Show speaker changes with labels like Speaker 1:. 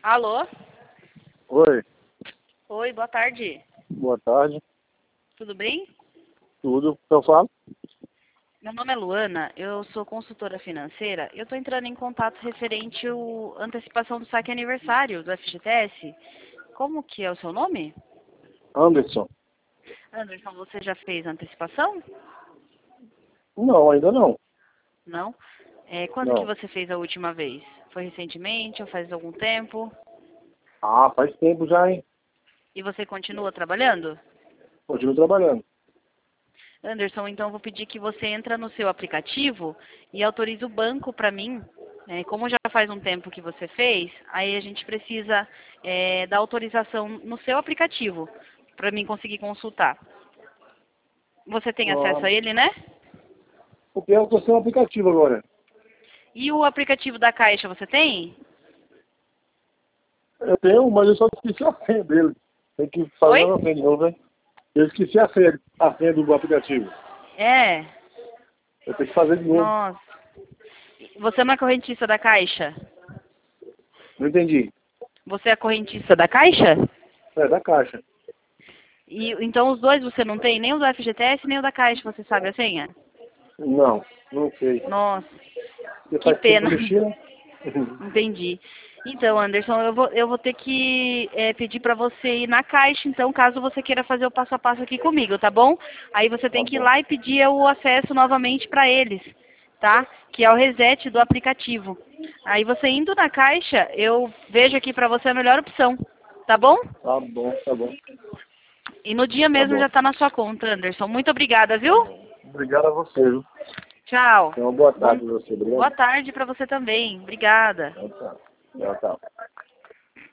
Speaker 1: Alô?
Speaker 2: Oi,
Speaker 1: Oi, boa tarde.
Speaker 2: boa tarde.
Speaker 1: Tudo bem?
Speaker 2: Tudo que eu falo?
Speaker 1: Meu nome é Luana, eu sou consultora financeira. Eu estou entrando em contato referente à antecipação do saque aniversário do FGTS. Como que é o seu nome?
Speaker 2: Anderson?
Speaker 1: Anderson, você já fez a antecipação?
Speaker 2: Não, ainda não.
Speaker 1: Não? Quando que
Speaker 2: Não.
Speaker 1: você fez a última vez? Foi recentemente ou faz algum tempo?
Speaker 2: Ah, faz tempo já, hein?
Speaker 1: E você continua trabalhando?
Speaker 2: Continuo trabalhando.
Speaker 1: Anderson, então eu vou pedir que você entra no seu aplicativo e autorize o banco para mim. Como já faz um tempo que você fez, aí a gente precisa da autorização no seu aplicativo para mim conseguir consultar. Você tem
Speaker 2: Ah,
Speaker 1: acesso a ele, né?
Speaker 2: porque eu tô sem um aplicativo agora.
Speaker 1: E o aplicativo da Caixa você tem?
Speaker 2: Eu tenho, mas eu só esqueci a senha dele. Tem que fazer
Speaker 1: Oi?
Speaker 2: a senha de novo, hein? Eu esqueci a senha do aplicativo.
Speaker 1: É.
Speaker 2: Eu tenho que fazer de novo.
Speaker 1: Nossa. Você não é correntista da Caixa?
Speaker 2: Não entendi.
Speaker 1: Você é correntista da Caixa?
Speaker 2: É, da Caixa.
Speaker 1: E então os dois você não tem, nem o do FGTS nem o da Caixa, você sabe a senha?
Speaker 2: Não, não sei.
Speaker 1: Nossa,
Speaker 2: Porque
Speaker 1: que
Speaker 2: faz tempo que
Speaker 1: pena.
Speaker 2: eu mexi, né?
Speaker 1: Entendi. Então, Anderson, eu vou ter que pedir para você ir na Caixa, então, caso você queira fazer o passo a passo aqui comigo, tá bom? Aí você
Speaker 2: Tá
Speaker 1: tem que ir
Speaker 2: bom.
Speaker 1: lá e pedir o acesso novamente para eles, tá? Que é o reset do aplicativo. Aí você indo na Caixa, eu vejo aqui para você a melhor opção, tá bom?
Speaker 2: Tá bom, tá bom.
Speaker 1: E no dia
Speaker 2: Tá
Speaker 1: mesmo
Speaker 2: bom.
Speaker 1: já tá na sua conta, Anderson. Muito obrigada,
Speaker 2: Tá
Speaker 1: viu?
Speaker 2: bom. Obrigado a você, viu?
Speaker 1: Tchau.
Speaker 2: Tenha uma boa
Speaker 1: Bom,
Speaker 2: tarde pra você. Obrigado.
Speaker 1: boa tarde para você também. Obrigada.
Speaker 2: Tchau, tchau. Tchau, tchau.